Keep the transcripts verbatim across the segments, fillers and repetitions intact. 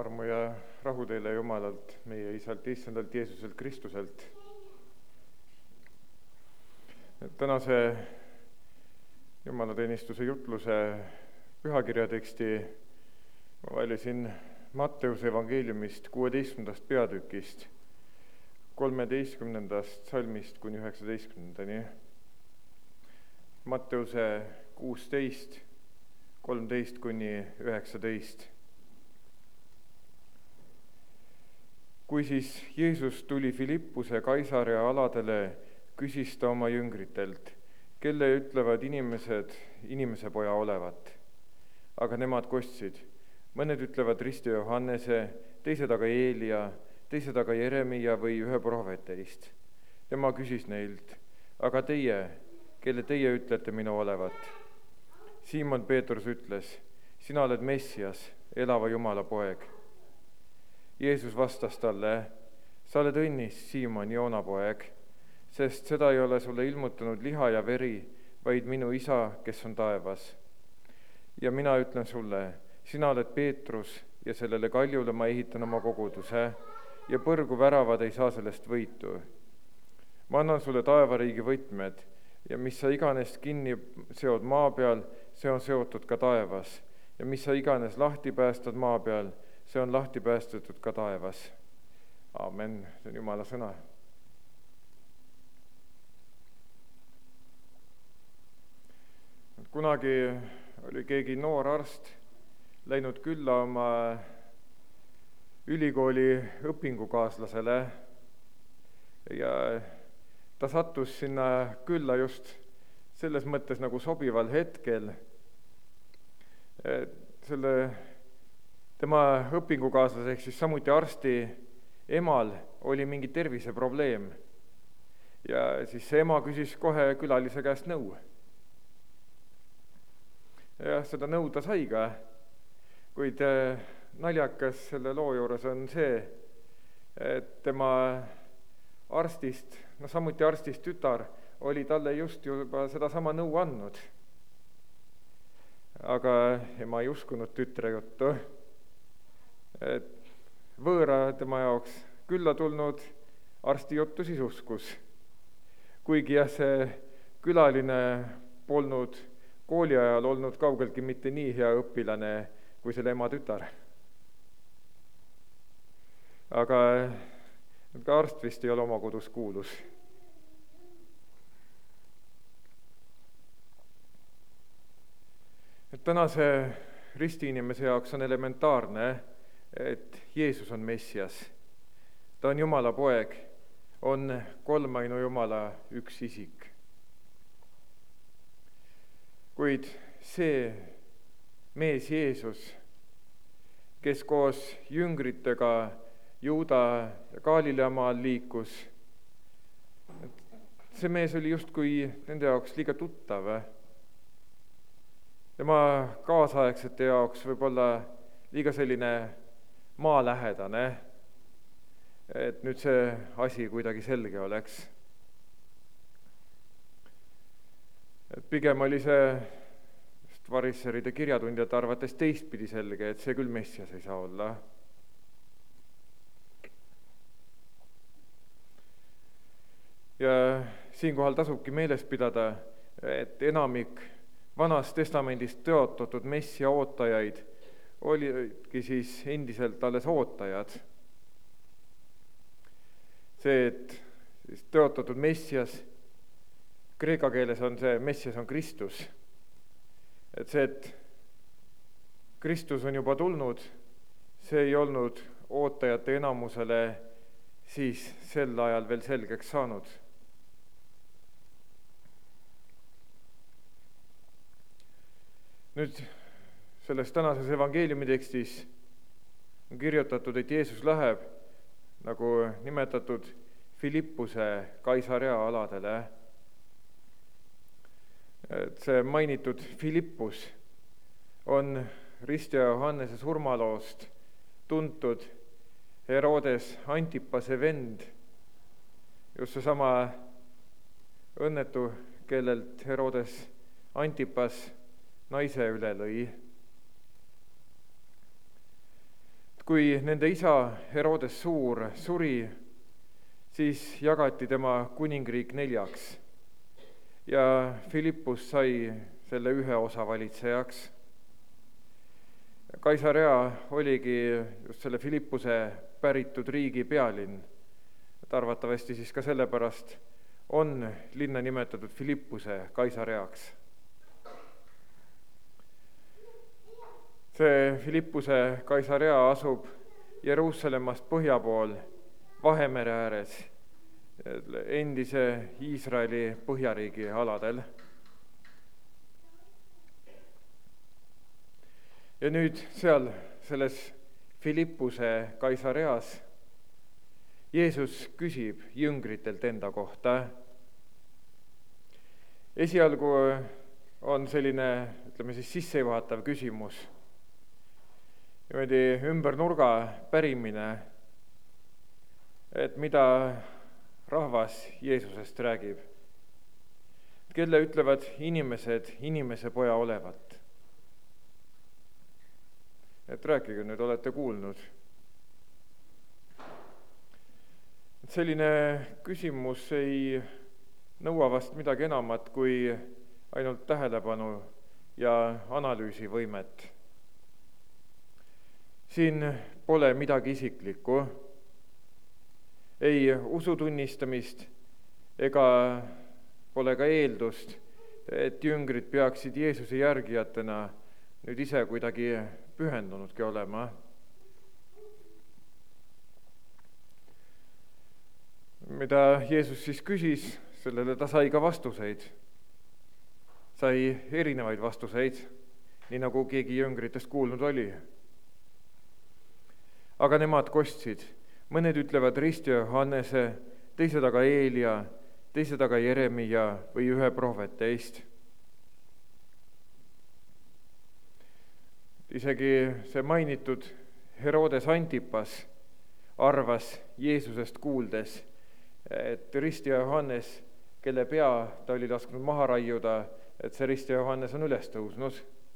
armu ja rahu teile Jumalalt, meie Isalt, Issandalt, Jeesuselt Kristuselt. Tänase jumalateenistuse jutluse pühakirjateksti ma valisin Matteuse evangeeliumist kuueteistkümnendast peatükist, kolmeteistkümnendast salmist kuni üheksateistkümnendani. Matteuse kuusteist, kolmteist kuni üheksateist. Kui siis Jeesus tuli Filippuse Kaisarea aladele, küsis ta oma jüngritelt, kelle ütlevad inimesed inimese poja olevat. Aga nemad kostsid. Mõned ütlevad Risti Johannese, teised aga Eelia, teised aga Jeremia või ühe prohveteist. Tema küsis neilt, aga teie, kelle teie ütlete minu olevat? Siimon Peetrus ütles, sina oled Messias, elava Jumala poeg. Jeesus vastas talle, sa oled õnnis, Siimon, Joona poeg, sest seda ei ole sulle ilmutanud liha ja veri, vaid minu isa, kes on taevas. Ja mina ütlen sulle, sina oled Peetrus ja sellele kaljule ma ehitan oma koguduse ja põrgu väravad ei saa sellest võitu. Ma annan sulle taevariigi võtmed ja mis sa iganes kinni seod maa peal, see on seotud ka taevas ja mis sa iganes lahti päästad maa peal, see on lahti päästetud ka taevas. Aamen, see on Jumala sõna. Kunagi oli keegi noor arst läinud külla oma ülikooli õpingukaaslasele ja ta sattus sinna külla just selles mõttes nagu sobival hetkel. Selle tema õpingukaaslaseks siis samuti arsti emal oli mingi terviseprobleem ja siis see ema küsis kohe külalise käest nõu. Ja seda nõu ta sai ka, kuid naljakas selle loo juures on see, et tema arstist, no samuti arstist tütar, oli talle just juba sedasama nõu andnud. Aga ema ei uskunud tütre juttu, et võõra tema jaoks külla tulnud arsti juttu siis uskus. Kuigi jah, see külaline polnud kooli ajal olnud kaugeltki mitte nii hea õpilane kui selle ema tütar. Aga ka arst vist ei ole oma kodus kuulus. Et tänase ristiinimese jaoks on elementaarne, et Jeesus on Messias. Ta on Jumala poeg, on kolmainu Jumala üks isik. Kuid see mees Jeesus, kes koos jüngritega Juuda ja Galilea maal liikus, see mees oli justkui nende jaoks liiga tuttav. Tema kaasaegsete jaoks võib-olla liiga selline maalähedane, et nüüd see asi kuidagi selge oleks. Et pigem oli see varisseride kirjatundjate arvates teistpidi selge, et see küll Messias ei saa olla. Ja siinkohal tasubki meeles pidada, et enamik Vanas Testamendist tõotatud Messia ootajaid olidki siis endiselt alles ootajad. See, et siis tõotatud Messias, kreeka keeles on see Messias on Kristus. Et see, et Kristus on juba tulnud, see ei olnud ootajate enamusele siis sel ajal veel selgeks saanud. Nüüd selles tänases evangeeliumi tekstis on kirjutatud, et Jeesus läheb, nagu nimetatud, Filippuse Kaisarea aladele. Et see mainitud Filippus on Risti ja Johannese surmaloost tuntud Herodes Antipase vend, just seesama õnnetu, kellelt Herodes Antipas naise üle lõi. kui nende isa Herodes Suur suri, siis jagati tema kuningriik neljaks ja Philippus sai selle ühe osa valitsejaks. Kaisarea oligi just selle Philippuse päritud riigi pealinn, et arvatavasti siis ka sellepärast on linna nimetatud Philippuse Kaisareaks. See Philippuse Kaisarea asub Jeruusalemmast põhja pool Vahemere ääres, endise Iisraeli põhjariigi aladel. Ja nüüd seal selles Philippuse Kaisareas Jeesus küsib jüngritelt enda kohta. Esialgu on selline, ütleme siis sissejuhatav küsimus, niimoodi ümber nurga pärimine, et mida rahvas Jeesusest räägib. Kelle ütlevad inimesed inimese poja olevat? Et rääkige nüüd, olete kuulnud. Et selline küsimus ei nõua vast midagi enamat kui ainult tähelepanu ja analüüsivõimet. Siin pole midagi isiklikku, ei usu tunnistamist ega pole ka eeldust, et jüngrid peaksid Jeesuse järgijatena nüüd ise kuidagi pühendunudki olema. Mida Jeesus siis küsis, sellele ta sai ka vastuseid. Sai erinevaid vastuseid, nii nagu keegi jüngritest kuulnud oli. Aga nemad kostsid. Mõned ütlevad Rist ja Johannese, teised aga Eelia, teised aga Jeremia või ühe prohveteist. Isegi see mainitud Herodes Antipas arvas Jeesusest kuuldes, et Rist ja Johannes, kelle pea ta oli lasknud maha raiuda, et see Rist ja Johannes on üles tõusnud.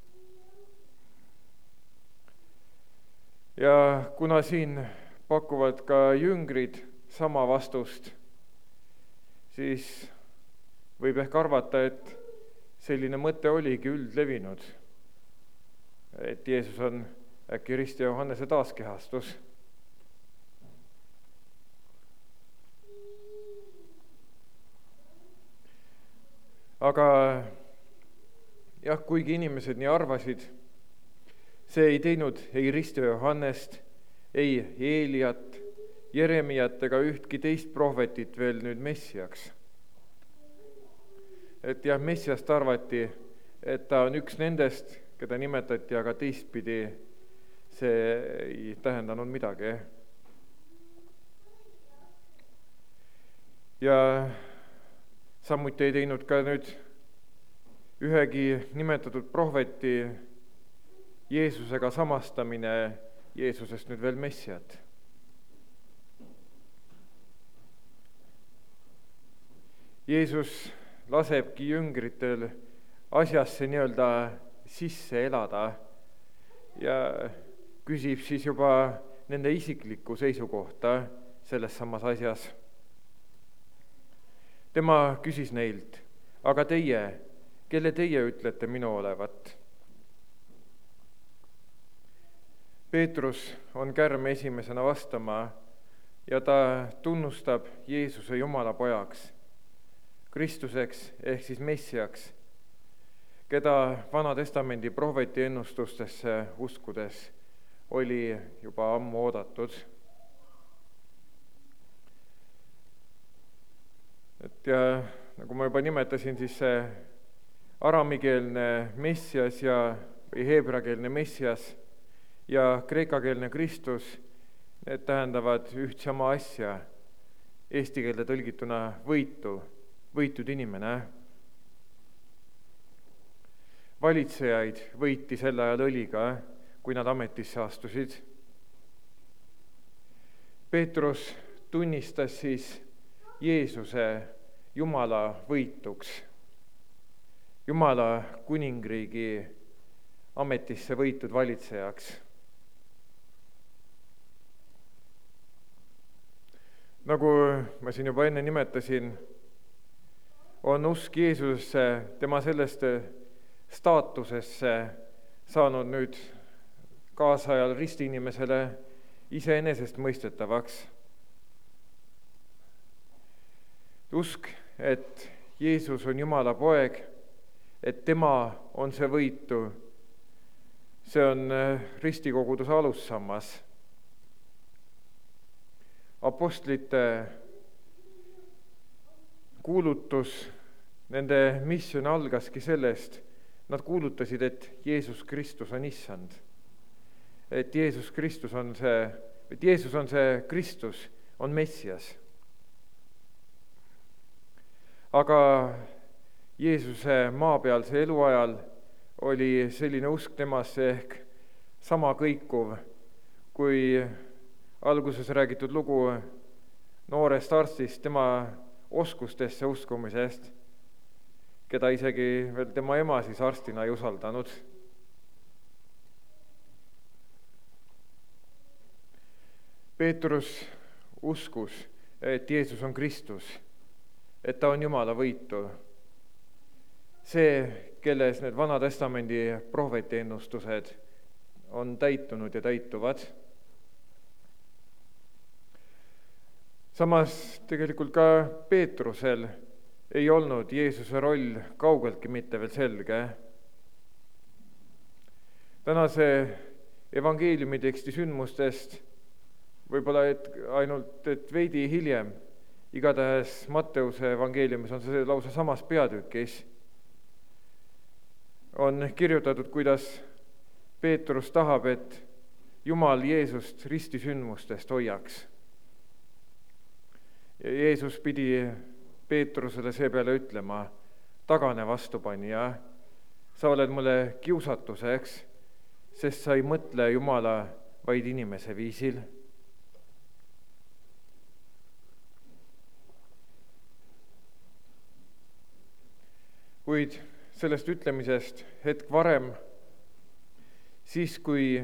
Ja kuna siin pakuvad ka jüngrid sama vastust, siis võib ehk arvata, et selline mõte oligi üldlevinud, et Jeesus on äkki Rist ja Johannese taaskehastus. Aga jah, kuigi inimesed nii arvasid, see ei teinud ei Rist ja Johannest, ei Eeliat, Jeremiat ega ühtki teist prohvetit veel nüüd messiaks. Et jah, messiast arvati, et ta on üks nendest, keda nimetati, aga teistpidi see ei tähendanud midagi. Ja samuti ei teinud ka nüüd ühegi nimetatud prohveti Jeesusega samastamine Jeesusest nüüd veel messiat. Jeesus lasebki jüngritel asjasse nii-öelda sisse elada ja küsib siis juba nende isiklikku seisukohta selles samas asjas. Tema küsis neilt, aga teie, kelle teie ütlete minu olevat? Peetrus on kärm esimesena vastama ja ta tunnustab Jeesuse Jumala pojaks, Kristuseks ehk siis Messiaks, keda Vana Testamendi prohveti ennustustesse uskudes oli juba ammu oodatud. Et ja nagu ma juba nimetasin, siis see aramikeelne Messias ja või heebrakeelne Messias ja kreekakeelne Kristus, need tähendavad üht sama asja, eesti keelde tõlgituna võitu, võitud inimene. Valitsejaid võiti sel ajal õliga, kui nad ametisse astusid. Peetrus tunnistas siis Jeesuse Jumala võituks, Jumala kuningriigi ametisse võitud valitsejaks. nagu ma siin juba enne nimetasin, on usk Jeesusesse, tema sellesse staatusesse saanud nüüd kaasajal ristiinimesele iseenesestmõistetavaks. Usk, et Jeesus on Jumala poeg, et tema on see võitu, see on ristikoguduse alussammas. Apostlite kuulutus, nende missioon algaski sellest, nad kuulutasid, et Jeesus Kristus on issand. Et Jeesus Kristus on see, et Jeesus on see Kristus, on Messias. Aga Jeesuse maapealse eluajal oli selline usk temasse ehk sama kõikuv, kui alguses räägitud lugu noorest arstist, tema oskustesse uskumisest, keda isegi veel tema ema siis arstina ei usaldanud. Peetrus uskus, et Jeesus on Kristus, et ta on Jumala võitu. See, kelles need Vana Testamendi prohveti ennustused on täitunud ja täituvad. Samas tegelikult ka Peetrusel ei olnud Jeesuse roll kaugeltki mitte veel selge. Tänase evangeeliumi teksti sündmustest võib-olla et ainult et veidi hiljem, igatahes Matteuse evangeeliumis on see lausa samas peatükis, on kirjutatud, kuidas Peetrus tahab, et Jumal Jeesust ristisündmustest hoiaks. Ja Jeesus pidi Peetrusele seepeale ütlema, tagane vastupanija, sa oled mulle kiusatuseks, sest sa ei mõtle Jumala vaid inimese viisil. Kuid sellest ütlemisest hetk varem, siis kui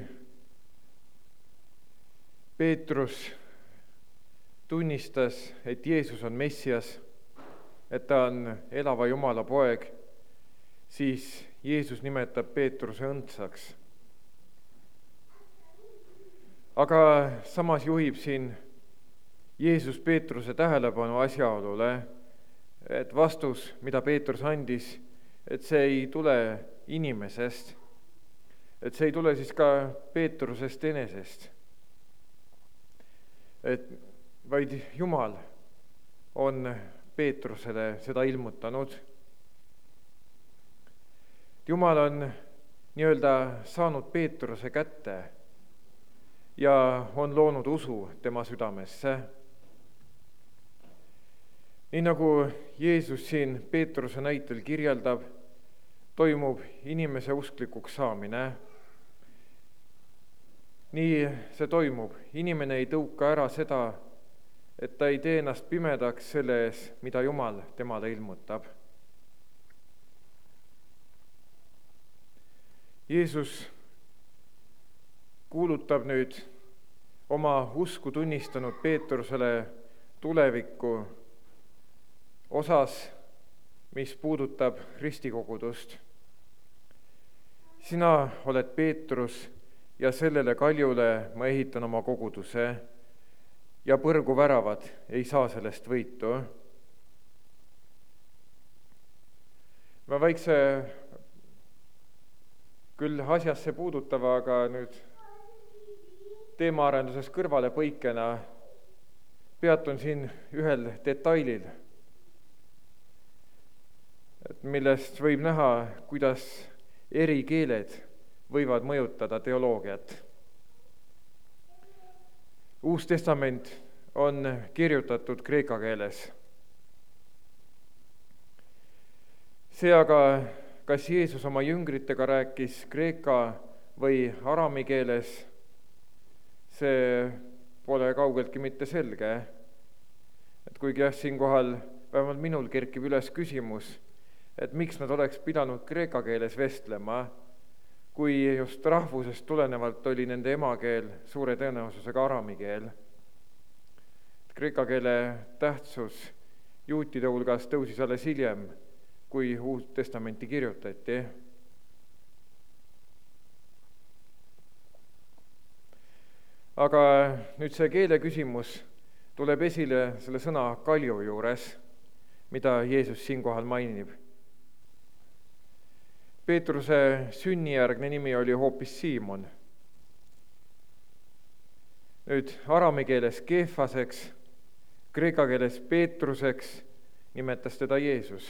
Peetrus tunnistas, et Jeesus on Messias, et ta on elava Jumala poeg, siis Jeesus nimetab Peetruse õndsaks. Aga samas juhib siin Jeesus Peetruse tähelepanu asjaolule, et vastus, mida Peetrus andis, et see ei tule inimesest, et see ei tule siis ka Peetrusest enesest, et vaid Jumal on Peetrusele seda ilmutanud. Jumal on nii-öelda saanud Peetruse kätte ja on loonud usu tema südamesse. Nii nagu Jeesus siin Peetruse näitel kirjeldab, toimub inimese usklikuks saamine. Nii see toimub. Inimene ei tõuka ära seda, et ta ei tee ennast pimedaks selle ees, mida Jumal temale ilmutab. Jeesus kuulutab nüüd oma usku tunnistanud Peetrusele tulevikku osas, mis puudutab ristikogudust. Sina oled Peetrus ja sellele kaljule ma ehitan oma koguduse ja põrguväravad ei saa sellest võitu. Ma väikse küll asjasse puudutava, aga nüüd teemaarenduses kõrvale põikena peatun siin ühel detailil, millest võib näha, kuidas eri keeled võivad mõjutada teoloogiat. Uus testament on kirjutatud kreeka keeles. See aga, kas Jeesus oma jüngritega rääkis kreeka või arami keeles, see pole kaugeltki mitte selge. Et kuigi jah, siinkohal vähemalt minul kerkib üles küsimus, et miks nad oleks pidanud kreeka keeles vestlema, kui just rahvusest tulenevalt oli nende emakeel suure tõenäosusega arami keel. Kreeka keele tähtsus juutide hulgas tõusis alles hiljem, kui Uut Testamenti kirjutati. Aga nüüd see keele küsimus tuleb esile selle sõna kalju juures, mida Jeesus siinkohal mainib. Peetruse sünnijärgne nimi oli hoopis Siimon. Nüüd araami keeles Keefaseks, kreeka keeles Peetruseks nimetas teda Jeesus.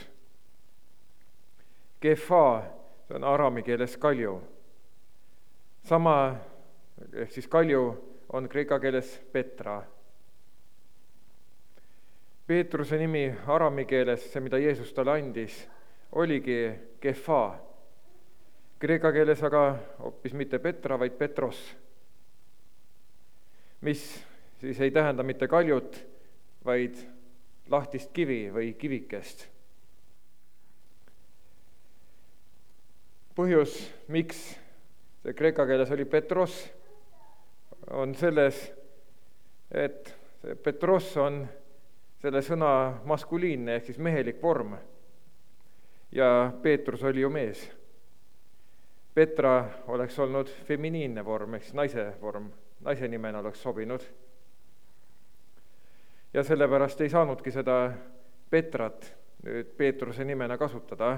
Kefa, see on araami keeles kalju. Sama, ehk siis kalju on kreeka keeles Petra. Peetruse nimi araami keeles, see mida Jeesus talle andis, oligi Kefa. Kreeka keeles aga hoopis mitte Petra, vaid Petros, mis siis ei tähenda mitte kaljut, vaid lahtist kivi või kivikest. Põhjus, miks see kreeka keeles oli Petros, on selles, et see Petros on selle sõna maskuliinne ehk siis mehelik vorm ja Peetrus oli ju mees. Petra oleks olnud feminiinne vorm ehk siis naise vorm, naise nimena oleks sobinud. Ja sellepärast ei saanudki seda Petrat nüüd Peetruse nimena kasutada.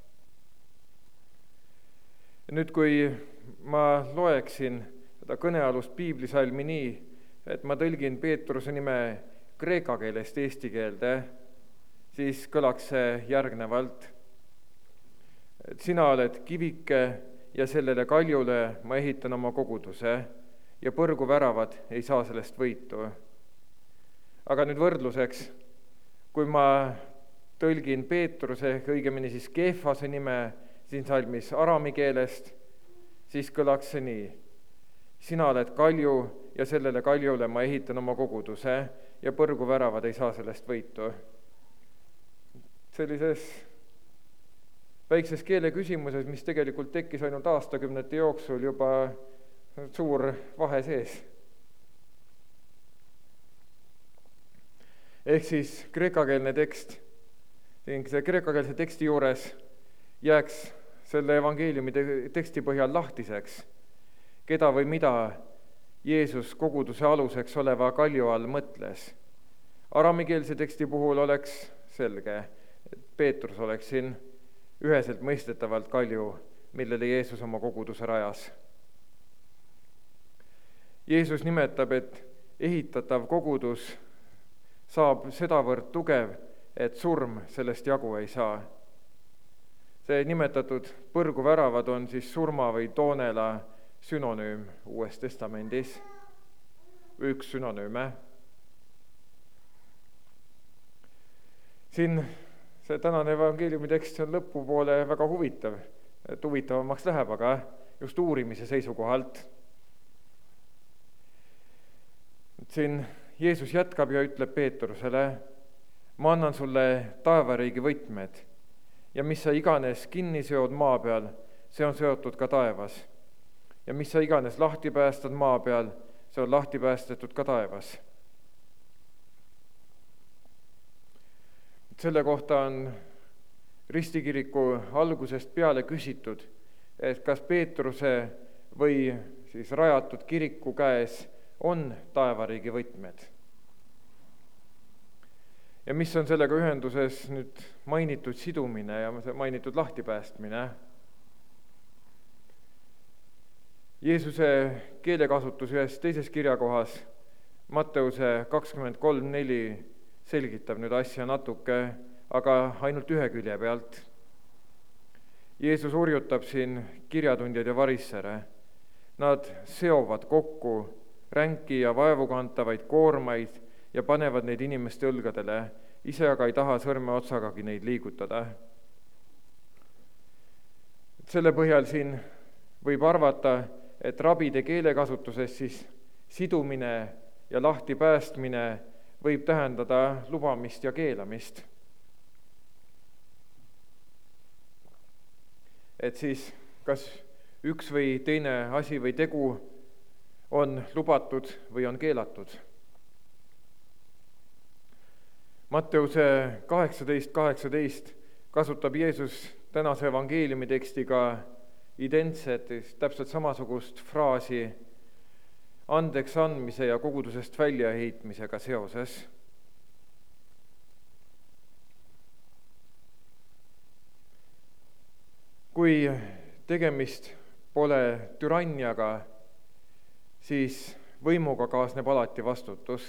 Nüüd, kui ma loeksin seda kõnealust piiblisalmi nii, et ma tõlgin Peetruse nime kreeka keelest eesti keelde, siis kõlaks see järgnevalt. Et sina oled kivike ja sellele kaljule ma ehitan oma koguduse ja põrguväravad ei saa sellest võitu. Aga nüüd võrdluseks, kui ma tõlgin Peetruse, õigemini siis Keefase nime siin salmis araami keelest, siis kõlaks see nii. Sina oled kalju ja sellele kaljule ma ehitan oma koguduse ja põrguväravad ei saa sellest võitu. Sellises väikses keele küsimuses, mis tegelikult tekkis ainult aastakümnete jooksul, juba suur vahe sees. Ehk siis kreekakeelne tekst, ning see kreekakeelse teksti juures jääks selle evangeeliumi teksti põhjal lahtiseks, keda või mida Jeesus koguduse aluseks oleva kalju all mõtles. Araamikeelse teksti puhul oleks selge, et Peetrus oleks siin üheselt mõistetavalt kalju, millele Jeesus oma koguduse rajas. Jeesus nimetab, et ehitatav kogudus saab sedavõrd tugev, et surm sellest jagu ei saa. See nimetatud põrguväravad on siis surma või toonela sünonüüm Uues Testamendis, üks sünonüüme. Siin see tänane evangeeliumi tekst on lõpupoole väga huvitav, et huvitavamaks läheb, aga just uurimise seisukohalt. Siin Jeesus jätkab ja ütleb Peetrusele, ma annan sulle taevariigi võtmed ja mis sa iganes kinni seod maa peal, see on seotud ka taevas. Ja mis sa iganes lahti päästad maa peal, see on lahti päästetud ka taevas. Selle kohta on ristikiriku algusest peale küsitud, et kas Peetruse või siis rajatud kiriku käes on taevariigi võtmed. Ja mis on sellega ühenduses nüüd mainitud sidumine ja mainitud lahtipäästmine? Jeesuse keelekasutus ühes teises kirjakohas, Matteuse kakskümmend kolm neli, selgitab nüüd asja natuke, aga ainult ühe külje pealt. Jeesus urjutab siin kirjatundjad ja varissere. Nad seovad kokku ränki ja vaevukantavaid koormaid ja panevad neid inimeste õlgadele, ise aga ei taha sõrme otsagagi neid liigutada. Selle põhjal siin võib arvata, et rabide keelekasutuses siis sidumine ja lahti päästmine võib tähendada lubamist ja keelamist. Et siis kas üks või teine asi või tegu on lubatud või on keelatud. Matteuse kaheksateist kaheksateist kasutab Jeesus tänase evangeeliumi tekstiga identset, täpselt samasugust fraasi andeks andmise ja kogudusest väljaheitmisega seoses. Kui tegemist pole türanniaga, siis võimuga kaasneb alati vastutus.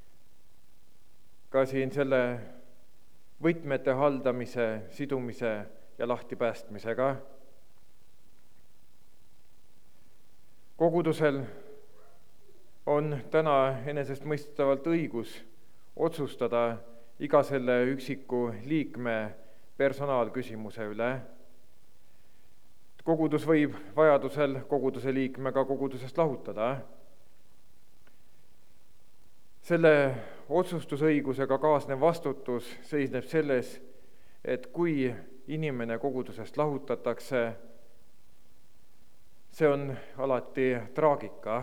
Ka siin selle võtmete haldamise, sidumise ja lahtipäästmisega. Kogudusel on täna enesestmõistetavalt õigus otsustada iga selle üksiku liikme personaalküsimuse üle. Kogudus võib vajadusel koguduse liikmega kogudusest lahutada. Selle otsustusõigusega kaasnev vastutus seisneb selles, et kui inimene kogudusest lahutatakse, see on alati traagika.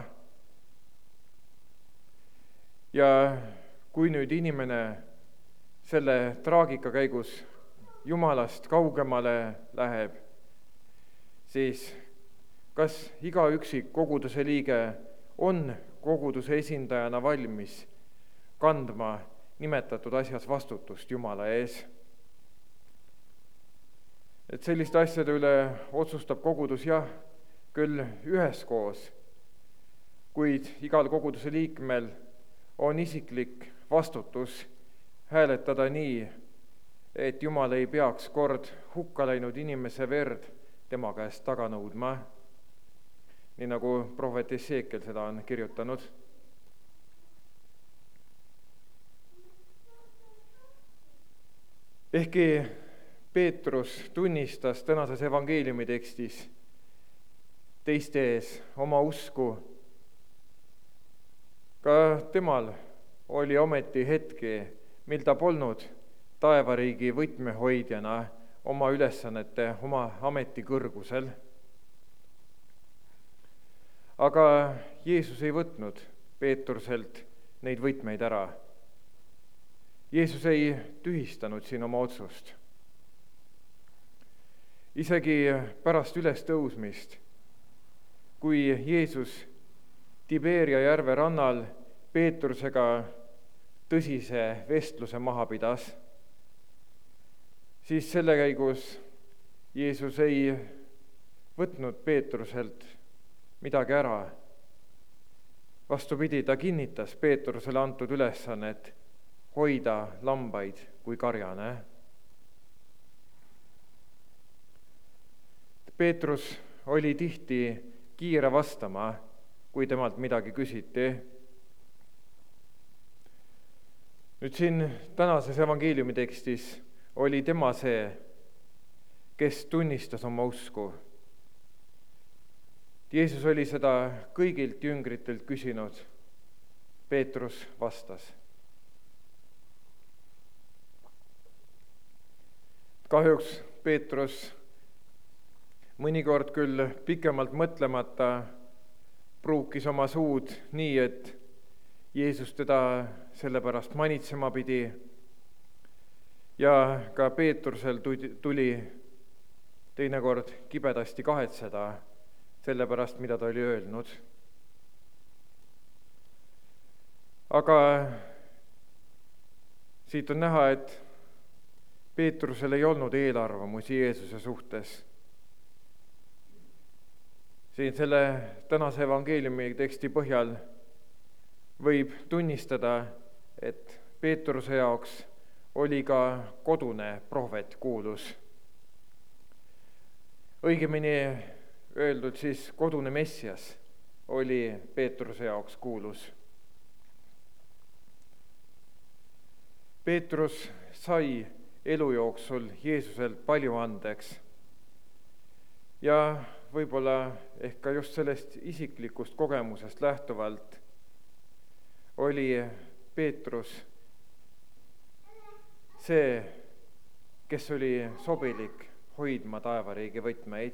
Ja kui nüüd inimene selle traagika käigus Jumalast kaugemale läheb, siis kas iga üksik koguduse liige on koguduse esindajana valmis kandma nimetatud asjas vastutust Jumala ees? Et selliste asjade üle otsustab kogudus jah, küll üheskoos, kuid igal koguduse liikmel on isiklik vastutus hääletada nii, et Jumal ei peaks kord hukka läinud inimese verd tema käest taga nõudma, nii nagu prohvet Esekiel seda on kirjutanud. Ehkki Peetrus tunnistas tänases evangeeliumi tekstis teiste ees oma usku, ka temal oli ometi hetki, mil ta polnud taevariigi võtmehoidjana oma ülesannete, oma ameti kõrgusel. Aga Jeesus ei võtnud Peetruselt neid võtmeid ära. Jeesus ei tühistanud siin oma otsust. Isegi pärast ülestõusmist, kui Jeesus Tiberia järve rannal Peetrusega tõsise vestluse maha pidas, siis selle käigus Jeesus ei võtnud Peetruselt midagi ära. Vastupidi, ta kinnitas Peetrusele antud ülesannet hoida lambaid kui karjane. Peetrus oli tihti kiire vastama, kui temalt midagi küsiti. Nüüd siin tänases evangeeliumi tekstis oli tema see, kes tunnistas oma usku. Jeesus oli seda kõigilt jüngritelt küsinud. Peetrus vastas. Kahjuks Peetrus mõnikord küll pikemalt mõtlemata pruukis oma suud nii, et Jeesus teda sellepärast manitsema pidi. Ja ka Peetrusel tuli teinekord kibedasti kahetseda sellepärast, mida ta oli öelnud. Aga siit on näha, et Peetrusel ei olnud eelarvamusi Jeesuse suhtes. Siin selle tänase evangeeliumi teksti põhjal võib tunnistada, et Peetruse jaoks oli ka kodune prohvet kuulus. Õigemini öeldud siis kodune Messias oli Peetruse jaoks kuulus. Peetrus sai elu jooksul Jeesuselt palju andeks ja võib-olla ehk ka just sellest isiklikust kogemusest lähtuvalt oli Peetrus see, kes oli sobilik hoidma taevariigi võtmeid.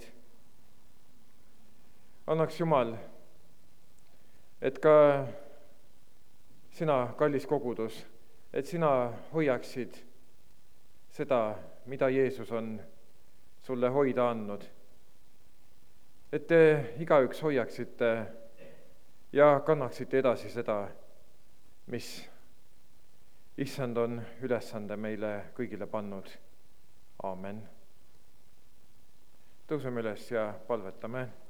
Annaks Jumal, et ka sina, kallis kogudus, et sina hoiaksid seda, mida Jeesus on sulle hoida andnud. Et te igaüks hoiaksite ja kannaksite edasi seda, mis Issand on ülesande meile kõigile pannud. Aamen. Tõuseme üles ja palvetame.